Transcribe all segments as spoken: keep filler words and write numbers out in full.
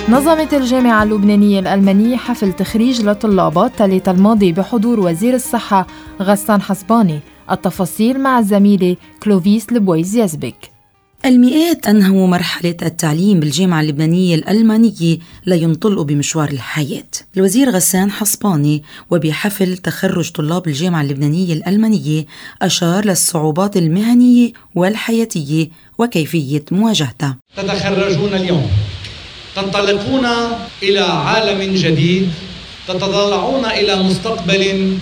نظمت الجامعة اللبنانية الألمانية حفل تخريج لطلابها الثلاث الماضي بحضور وزير الصحة غسان حصباني. التفاصيل مع الزميلة كلوفيس لبويز يزبك. المئات أنهوا مرحلة التعليم بالجامعة اللبنانية الألمانية لينطلقوا بمشوار الحياة. الوزير غسان حصباني وبحفل تخرج طلاب الجامعة اللبنانية الألمانية أشار للصعوبات المهنية والحياتية وكيفية مواجهتها. تتخرجون اليوم، تنطلقون إلى عالم جديد، تتطلعون إلى مستقبل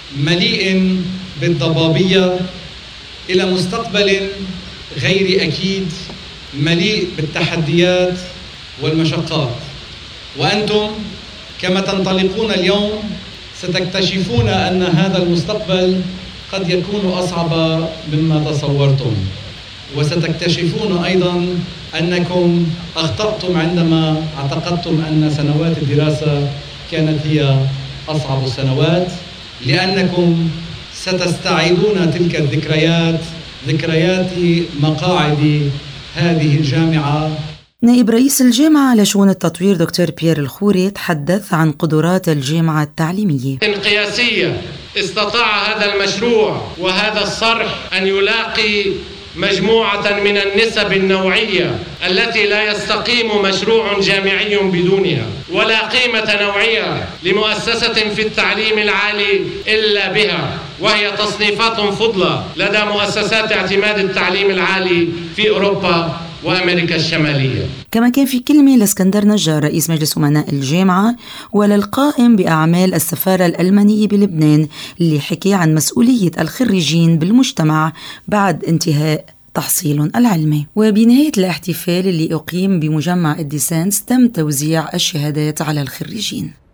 مليء بالضبابية، إلى مستقبل غير أكيد مليء بالتحديات والمشقات. وأنتم كما تنطلقون اليوم ستكتشفون أن هذا المستقبل قد يكون أصعب مما تصورتم، وستكتشفون أيضا أنكم أخطأتم عندما اعتقدتم أن سنوات الدراسة كانت هي أصعب السنوات، لأنكم ستستعيدون تلك الذكريات، ذكريات مقاعد هذه الجامعة. نائب رئيس الجامعة لشؤون التطوير دكتور بيير الخوري تحدث عن قدرات الجامعة التعليمية قياسية. استطاع هذا المشروع وهذا الصرح أن يلاقي مجموعة من النسب النوعية التي لا يستقيم مشروع جامعي بدونها، ولا قيمة نوعية لمؤسسة في التعليم العالي إلا بها، وهي تصنيفات فضلة لدى مؤسسات اعتماد التعليم العالي في أوروبا وأمريكا الشمالية. كما كان في كلمة لاسكندر نجار رئيس مجلس أمناء الجامعة وللقائم بأعمال السفارة الألمانية بلبنان، اللي حكي عن مسؤولية الخريجين بالمجتمع بعد انتهاء تحصيلهم العلمي. وبنهاية الاحتفال اللي أقيم بمجمع الديسانس تم توزيع الشهادات على الخريجين.